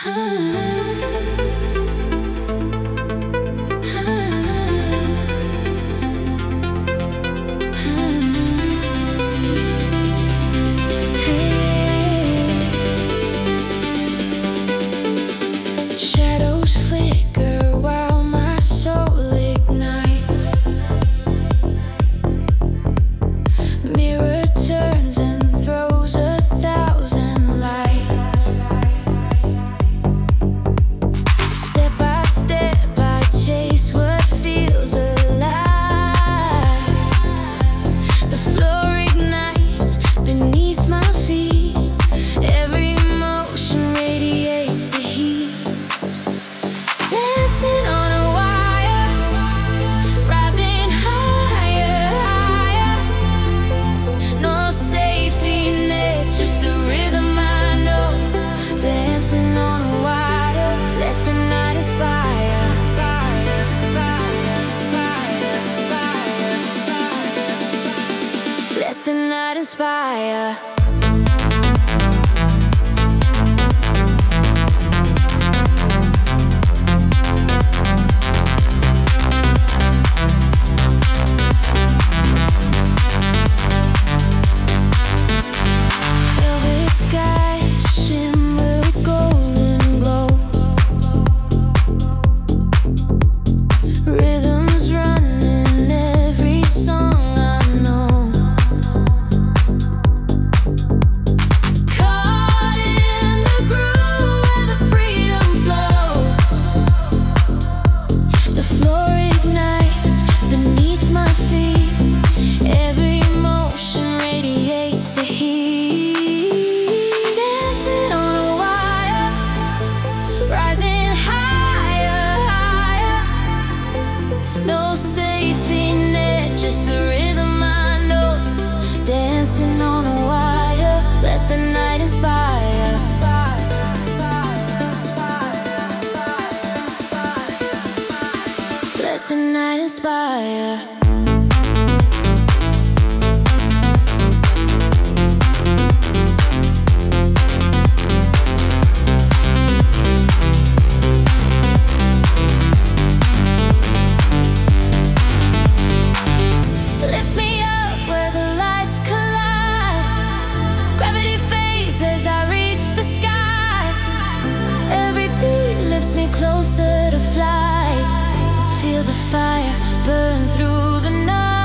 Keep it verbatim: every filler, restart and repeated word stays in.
The night inspire. Velvet sky shimmer with golden glow. Rhythms run in every song I know. Caught in the groove where the freedom flows. The floor ignites beneath my feet. Every motion radiates the heat. Dancing on a wire, rising higher, higher. No safety net, just the rhythm I know. Dancing on a wire, let the night inspire. Let the night inspire. Lift me up where the lights collide. Gravity fades as I reach the sky. Every beat lifts me closer to fly. Feel the fire burn through the night.